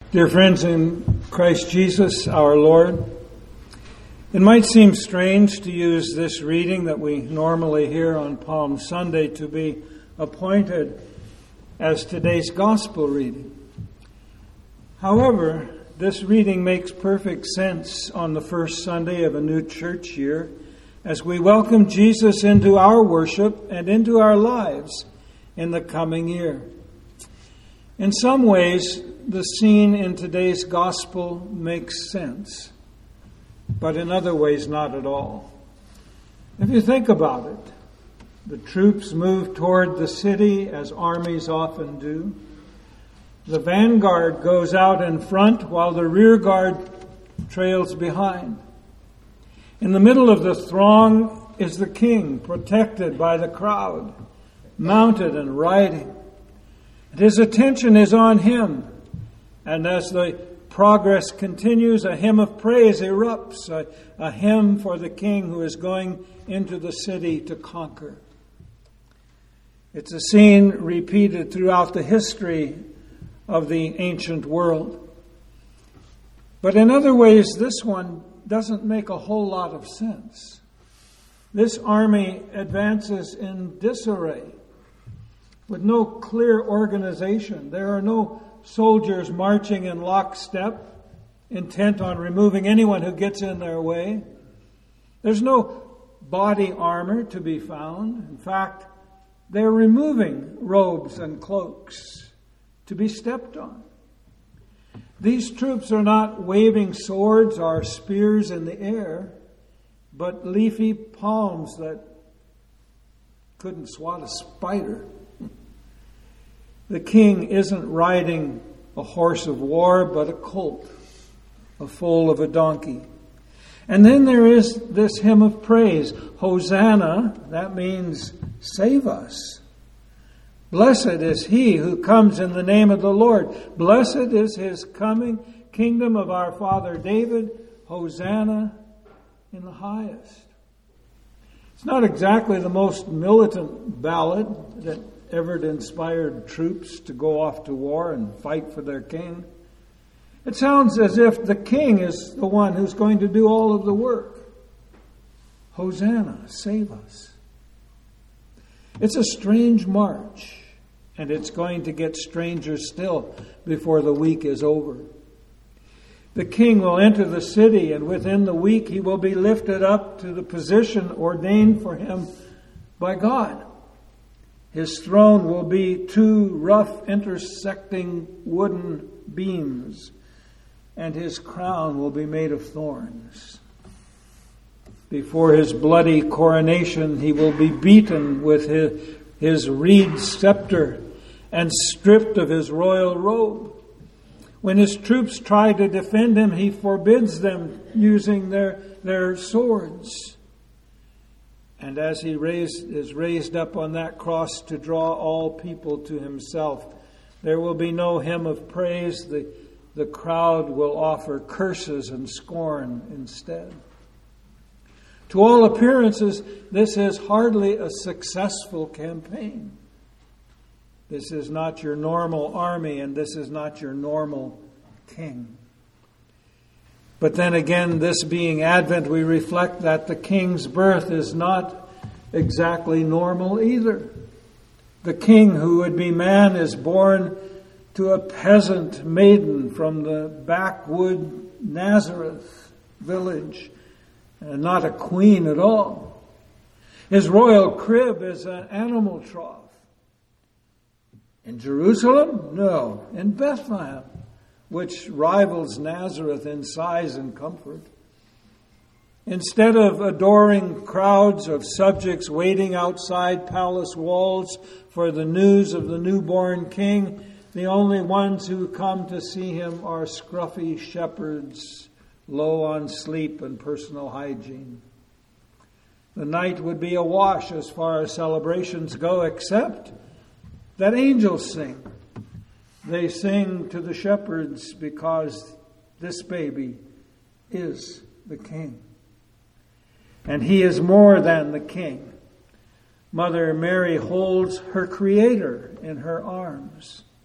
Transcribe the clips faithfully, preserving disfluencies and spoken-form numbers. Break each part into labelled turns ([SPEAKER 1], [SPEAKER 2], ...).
[SPEAKER 1] Dear friends in Christ Jesus, our Lord, it might seem strange to use this reading that we normally hear on Palm Sunday to be appointed as today's gospel reading. However, this reading makes perfect sense on the first Sunday of a new church year as we welcome Jesus into our worship and into our lives in the coming year. In some ways, the scene in today's gospel makes sense, but in other ways, not at all. If you think about it, the troops move toward the city as armies often do. The vanguard goes out in front while the rear guard trails behind. In the middle of the throng is the king, protected by the crowd, mounted and riding. And his attention is on him. And as the progress continues, a hymn of praise erupts, a, a hymn for the king who is going into the city to conquer. It's a scene repeated throughout the history of the ancient world. But in other ways, this one doesn't make a whole lot of sense. This army advances in disarray, with no clear organization. There are no soldiers marching in lockstep, intent on removing anyone who gets in their way. There's no body armor to be found. In fact, they're removing robes and cloaks to be stepped on. These troops are not waving swords or spears in the air, but leafy palms that couldn't swat a spider. The king isn't riding a horse of war, but a colt, a foal of a donkey. And then there is this hymn of praise, Hosanna, that means save us. Blessed is he who comes in the name of the Lord. Blessed is his coming, kingdom of our father David. Hosanna in the highest. It's not exactly the most militant ballad that ever inspired troops to go off to war and fight for their king. It sounds as if the king is the one who's going to do all of the work. Hosanna, save us. It's a strange march, and it's going to get stranger still before the week is over. The king will enter the city, and within the week he will be lifted up to the position ordained for him by God. His throne will be two rough intersecting wooden beams, and his crown will be made of thorns. Before his bloody coronation, he will be beaten with his, his reed scepter and stripped of his royal robe. When his troops try to defend him, he forbids them using their, their swords. And as he raised, is raised up on that cross to draw all people to himself, there will be no hymn of praise. The, the crowd will offer curses and scorn instead. To all appearances, this is hardly a successful campaign. This is not your normal army, and this is not your normal king. But then again, this being Advent, we reflect that the king's birth is not exactly normal either. The king who would be man is born to a peasant maiden from the backwood Nazareth village, and not a queen at all. His royal crib is an animal trough. In Jerusalem? No. In Bethlehem, which rivals Nazareth in size and comfort. Instead of adoring crowds of subjects waiting outside palace walls for the news of the newborn king, the only ones who come to see him are scruffy shepherds, low on sleep and personal hygiene. The night would be awash as far as celebrations go, except that angels sing. They sing to the shepherds because this baby is the king. And he is more than the king. Mother Mary holds her Creator in her arms.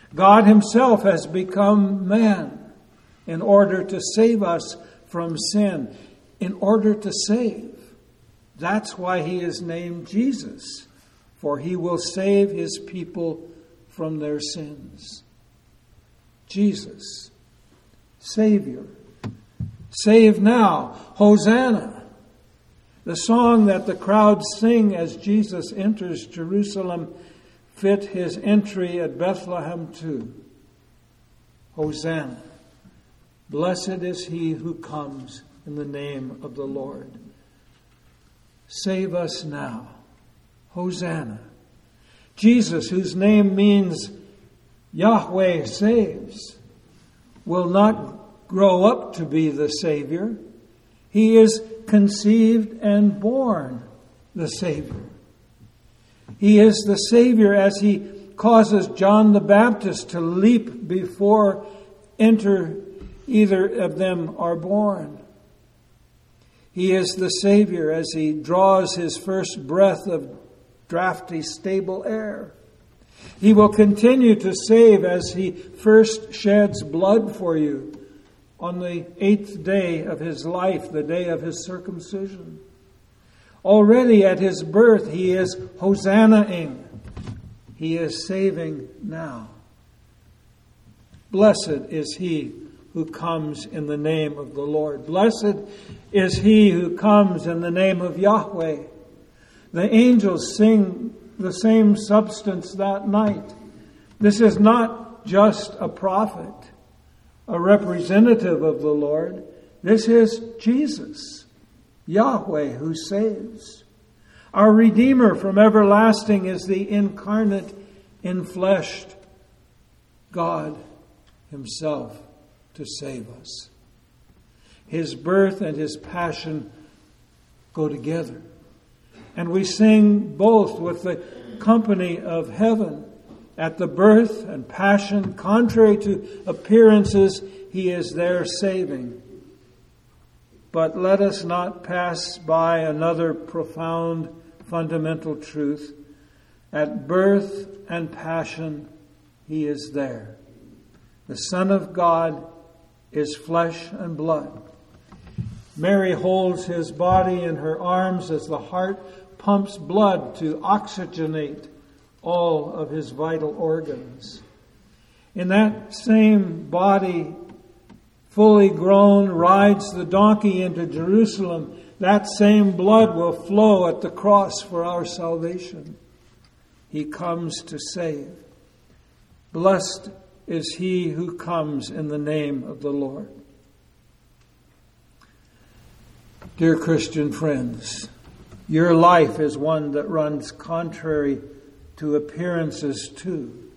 [SPEAKER 1] God himself has become man in order to save us from sin, in order to save. That's why he is named Jesus, for he will save his people from their sins. Jesus, Savior. Save now. Hosanna. The song that the crowds sing as Jesus enters Jerusalem fit his entry at Bethlehem too. Hosanna. Blessed is he who comes in the name of the Lord. Save us now. Hosanna. Jesus, whose name means Yahweh saves, will not grow up to be the Savior. He is conceived and born the Savior. He is the Savior as he causes John the Baptist to leap before enter either of them are born. He is the Savior as he draws his first breath of drafty, stable air. He will continue to save as he first sheds blood for you on the eighth day of his life, the day of his circumcision. Already at his birth, he is Hosanna-ing. He is saving now. Blessed is he who comes in the name of the Lord. Blessed is he who comes in the name of Yahweh. The angels sing the same substance that night. This is not just a prophet, a representative of the Lord. This is Jesus, Yahweh, who saves. Our Redeemer from everlasting is the incarnate, enfleshed God himself to save us. His birth and his passion go together. And we sing both with the company of heaven. At the birth and passion, contrary to appearances, he is there saving. But let us not pass by another profound, fundamental truth. At birth and passion, he is there. The Son of God is flesh and blood. Mary holds his body in her arms as the heart pumps blood to oxygenate all of his vital organs. In that same body, fully grown, rides the donkey into Jerusalem. That same blood will flow at the cross for our salvation. He comes to save. Blessed is he who comes in the name of the Lord. Dear Christian friends, your life is one that runs contrary to appearances too.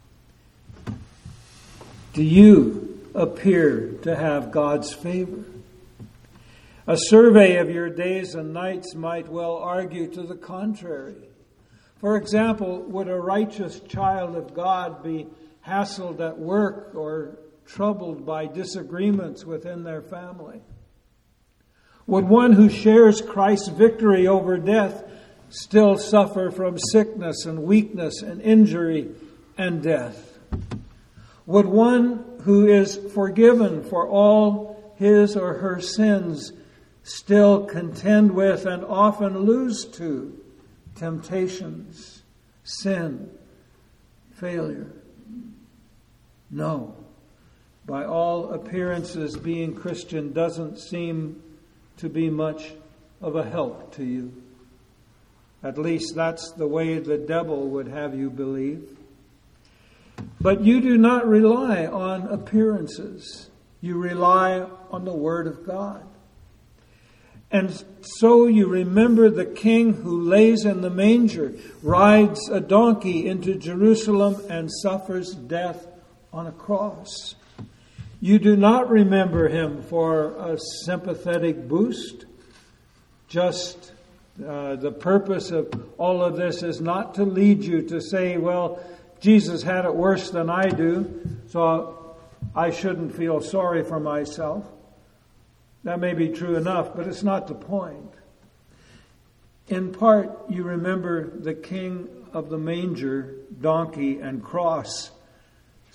[SPEAKER 1] Do you appear to have God's favor? A survey of your days and nights might well argue to the contrary. For example, would a righteous child of God be hassled at work or troubled by disagreements within their family? Would one who shares Christ's victory over death still suffer from sickness and weakness and injury and death? Would one who is forgiven for all his or her sins still contend with and often lose to temptations, sin, failure? No. By all appearances, being Christian doesn't seem to be much of a help to you. At least that's the way the devil would have you believe. But you do not rely on appearances. You rely on the Word of God. And so you remember the King who lays in the manger, rides a donkey into Jerusalem, and suffers death on a cross. You do not remember him for a sympathetic boost. Just uh, the purpose of all of this is not to lead you to say, well, Jesus had it worse than I do, so I shouldn't feel sorry for myself. That may be true enough, but it's not the point. In part, you remember the King of the manger, donkey, and cross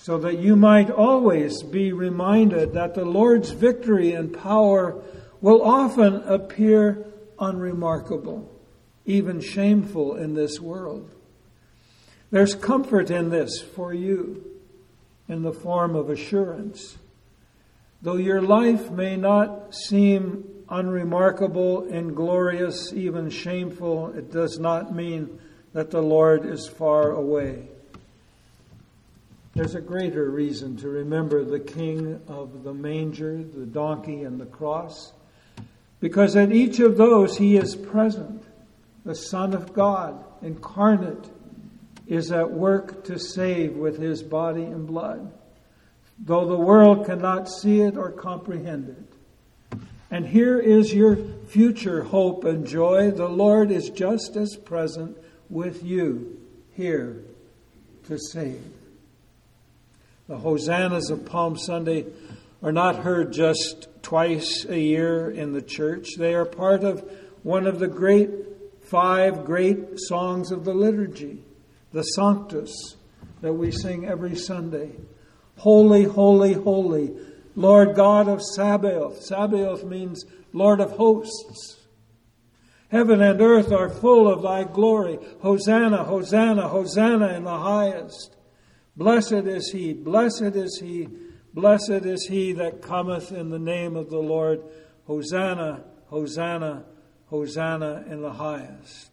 [SPEAKER 1] so that you might always be reminded that the Lord's victory and power will often appear unremarkable, even shameful in this world. There's comfort in this for you in the form of assurance. Though your life may not seem unremarkable, inglorious, even shameful, it does not mean that the Lord is far away. There's a greater reason to remember the King of the manger, the donkey, and the cross, because at each of those he is present. The Son of God, incarnate, is at work to save with his body and blood, though the world cannot see it or comprehend it. And here is your future hope and joy. The Lord is just as present with you here to save. The hosannas of Palm Sunday are not heard just twice a year in the church. They are part of one of the great five great songs of the liturgy, the Sanctus, that we sing every Sunday. Holy, holy, holy, Lord God of Sabaoth. Sabaoth means Lord of hosts. Heaven and earth are full of thy glory. Hosanna, Hosanna, Hosanna in the highest. Blessed is he, blessed is he, blessed is he that cometh in the name of the Lord. Hosanna, Hosanna, Hosanna in the highest.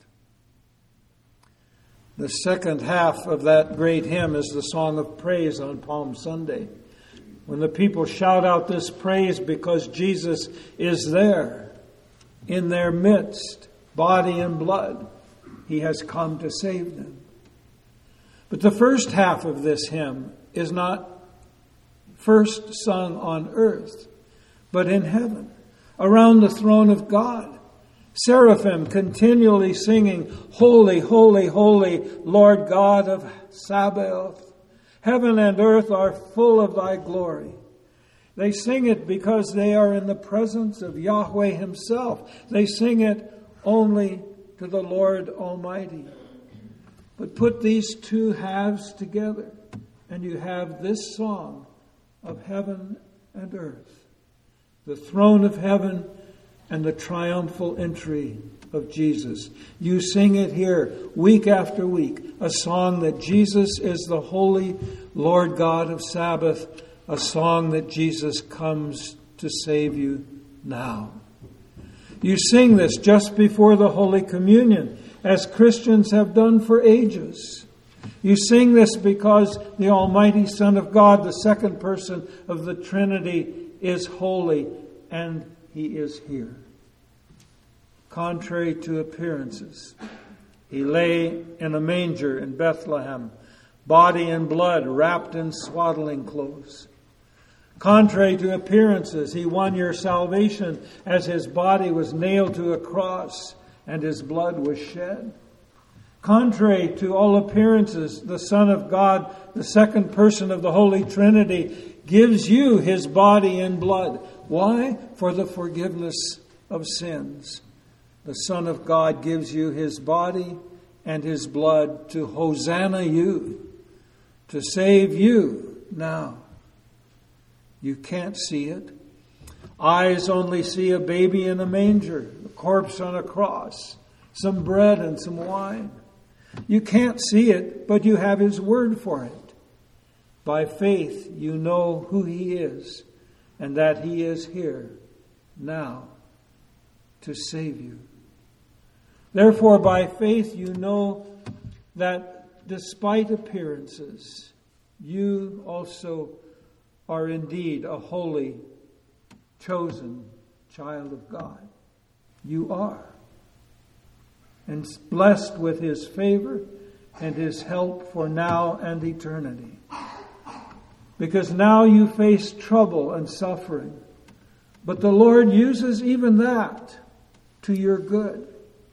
[SPEAKER 1] The second half of that great hymn is the song of praise on Palm Sunday, when the people shout out this praise because Jesus is there in their midst, body and blood. He has come to save them. But the first half of this hymn is not first sung on earth, but in heaven, around the throne of God. Seraphim continually singing, Holy, holy, holy, Lord God of Sabaoth. Heaven and earth are full of thy glory. They sing it because they are in the presence of Yahweh himself. They sing it only to the Lord Almighty. But put these two halves together, and you have this song of heaven and earth, the throne of heaven and the triumphal entry of Jesus. You sing it here week after week, a song that Jesus is the holy Lord God of Sabaoth, a song that Jesus comes to save you now. You sing this just before the Holy Communion, as Christians have done for ages. You sing this because the Almighty Son of God, the second person of the Trinity, is holy, and he is here. Contrary to appearances, he lay in a manger in Bethlehem, body and blood wrapped in swaddling clothes. Contrary to appearances, he won your salvation as his body was nailed to a cross and his blood was shed. Contrary to all appearances, the Son of God, the second person of the Holy Trinity, gives you his body and blood. Why? For the forgiveness of sins. The Son of God gives you his body and his blood to Hosanna you, to save you now. You can't see it. Eyes only see a baby in a manger, a corpse on a cross, some bread and some wine. You can't see it, but you have his word for it. By faith, you know who he is and that he is here now to save you. Therefore, by faith, you know that despite appearances, you also are indeed a holy, chosen child of God. You are. And blessed with his favor and his help for now and eternity. Because now you face trouble and suffering. But the Lord uses even that to your good.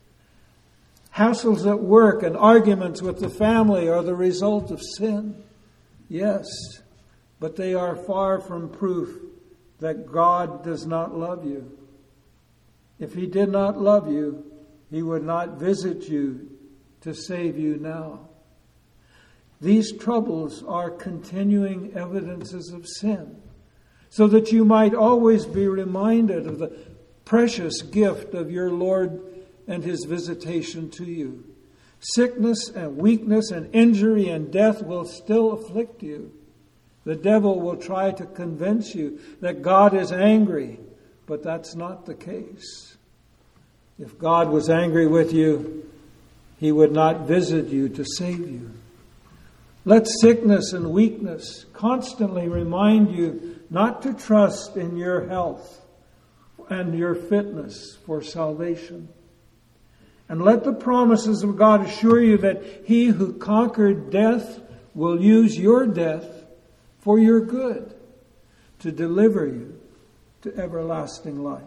[SPEAKER 1] Hassles at work and arguments with the family are the result of sin. Yes, but they are far from proof that God does not love you. If he did not love you, he would not visit you to save you now. These troubles are continuing evidences of sin, so that you might always be reminded of the precious gift of your Lord and His visitation to you. Sickness and weakness and injury and death will still afflict you. The devil will try to convince you that God is angry, but that's not the case. If God was angry with you, He would not visit you to save you. Let sickness and weakness constantly remind you not to trust in your health and your fitness for salvation. And let the promises of God assure you that He who conquered death will use your death for your good, to deliver you to everlasting life.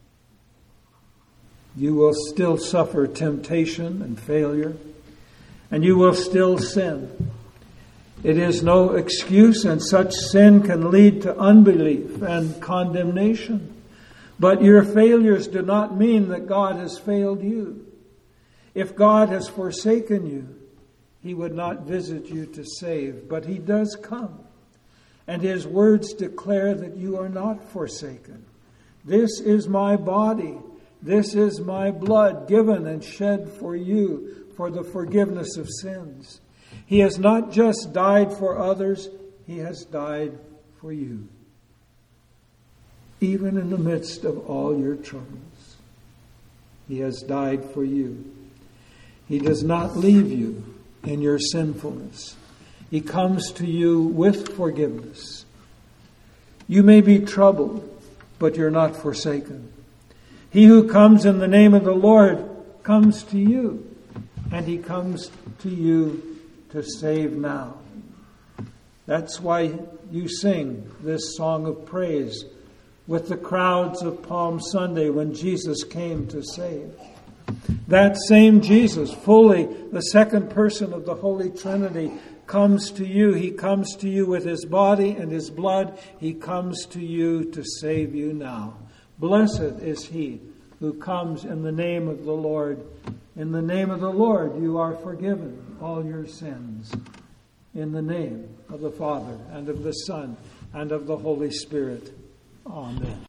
[SPEAKER 1] You will still suffer temptation and failure, and you will still sin. It is no excuse, and such sin can lead to unbelief and condemnation. But your failures do not mean that God has failed you. If God has forsaken you, He would not visit you to save, but He does come. And His words declare that you are not forsaken. This is my body. This is my blood given and shed for you for the forgiveness of sins. He has not just died for others, He has died for you. Even in the midst of all your troubles, He has died for you. He does not leave you in your sinfulness. He comes to you with forgiveness. You may be troubled, but you're not forsaken. He who comes in the name of the Lord comes to you, and He comes to you to save now. That's why you sing this song of praise with the crowds of Palm Sunday when Jesus came to save. That same Jesus, fully the second person of the Holy Trinity, comes to you. He comes to you with His body and His blood. He comes to you to save you now. Blessed is He who comes in the name of the Lord. In the name of the Lord you are forgiven all your sins. In the name of the Father and of the Son and of the Holy Spirit. Amen.